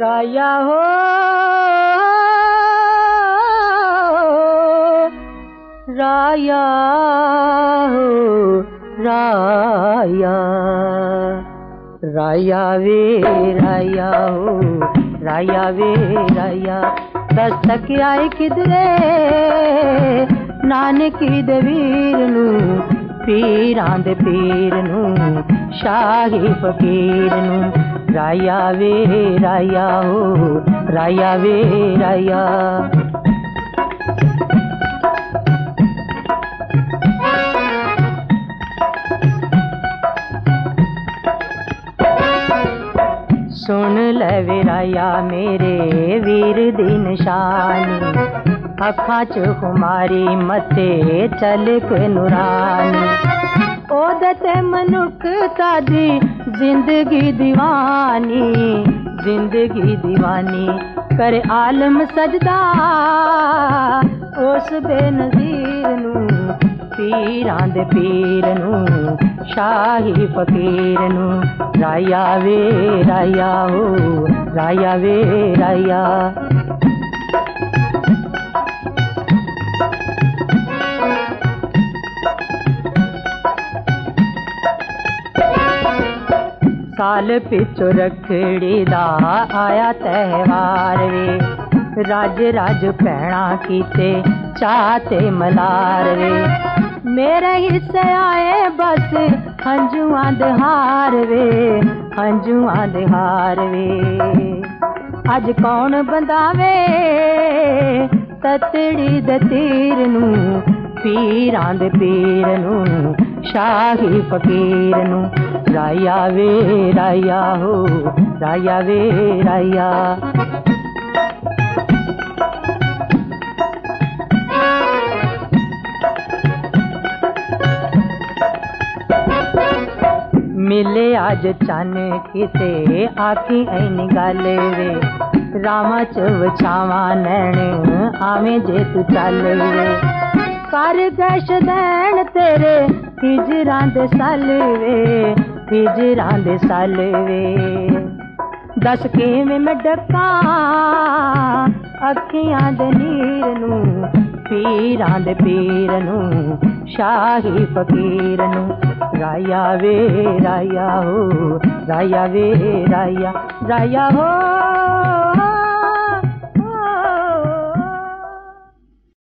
राया हो राया हो राया, राया वे राया हो राया वे राया। दस्तक आए किधरे नानकी दे वीर नू, पीरां दे पीर नू, शाही फकीर नू। राया वे राया हो राया वे राया। सुन ले वे राया मेरे वीर दी निशानी, अखां च खुमारी मथे चलक नूरानी। ओदे ते मनुक्खता दी जिंदगी दीवानी, जिंदगी दीवानी। कर आलम सजदा उस बेनज़ीर नू, पीरां दे पीर नू, शाही फकीर नू। राया वे राया हो राया वे राया। साल पिछो रखड़ी दा आया त्योहार वे, राज राज भैणा कीते चाते मलार वे। मेरे हिस्से आए बस हंजुआं दे हार वे, हंजुआं दे हार वे। अज कौन बंदावे ततड़ी दे तीर नू, पीरां दे पीर नू, शाही फकीर नू। राया वे राया हो राया वे राया। मिले अज चन किते आखी ऐनी गल वे, रामा च वछावां नैण आवें जे तू चल वे। कर गश दैन तेरे हिजरां दे साल वे, हिजरां दे साल वे। दस किवें मैं डकां अखियां दे नीर नू, पीरां दे पीर नू, शाही फकीर नू। राया वे राया हो राया वे राया, राया हो।